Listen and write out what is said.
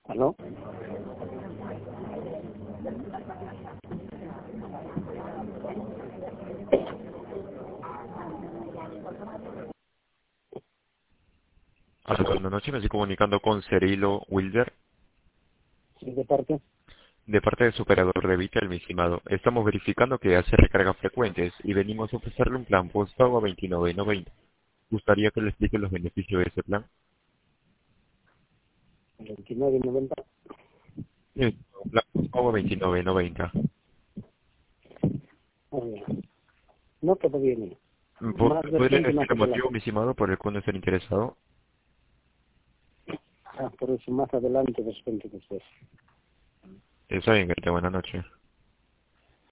¿Aló? Hola, buenas noches, me estoy comunicando con Cerilo Wilder, Sí, de parte. de parte de su operador de Vitel, mi estimado. Estamos verificando que hace recargas frecuentes y venimos a ofrecerle un plan postpago a 29.90. ¿Gustaría que le explique los beneficios de ese plan? 29.90. Sí, un plan postpago a 29.90. No, todo viene. Más ¿Podría vertiente decir más el motivo, adelante. mi estimado, por el cual no estar interesado? Por eso más adelante después de ustedes. Está bien, que tenga buena noche.